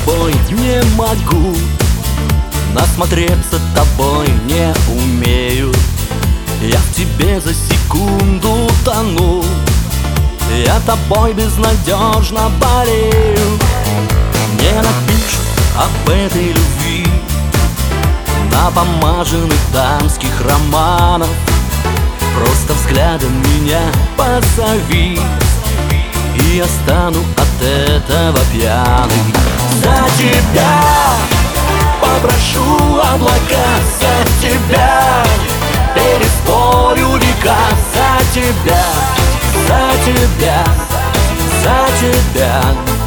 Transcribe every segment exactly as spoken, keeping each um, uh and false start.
тобой не могу, насмотреться тобой не умею. Я в тебе за секунду тону, я тобой безнадежно болею. Не напишут об этой любви напомаженных дамских романов. Просто взглядом меня позови, и я стану от этого пьяный. За тебя попрошу облака, за тебя переспорю века. За тебя, за тебя, за тебя,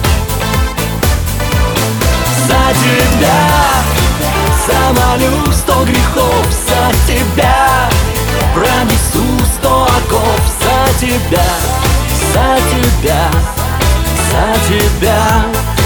за тебя замолю сто грехов. За тебя пронесу сто оков. За тебя, за тебя, за тебя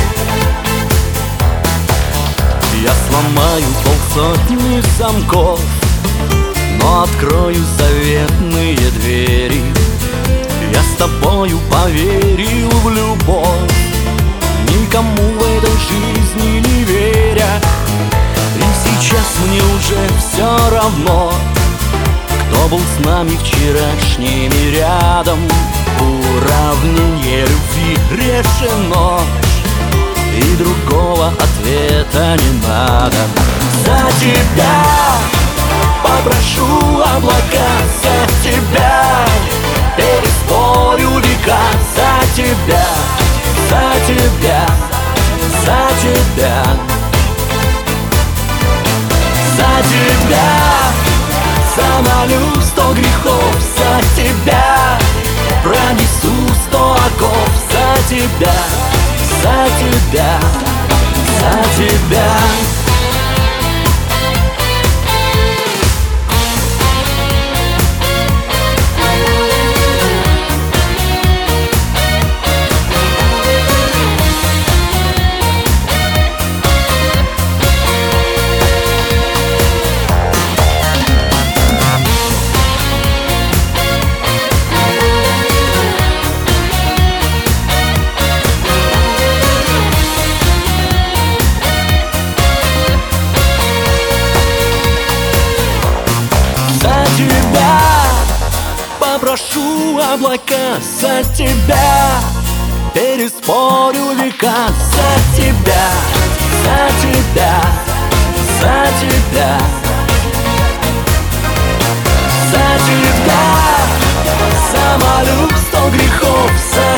я сломаю полсотни замков, но открою заветные двери. Я с тобою поверил в любовь, никому в этой жизни не веря. И сейчас мне уже все равно, кто был с нами вчерашними рядом. Уравнение любви решено, и другого ответа не надо. За тебя попрошу облака, за тебя переспорю века. За тебя, за тебя, за тебя, за тебя замолю сто грехов. За тебя пронесу сто оков. За тебя, за тебя, за тебя. Попрошу облака, за тебя переспорю века. За тебя, за тебя, за тебя, за тебя замолю сто грехов. За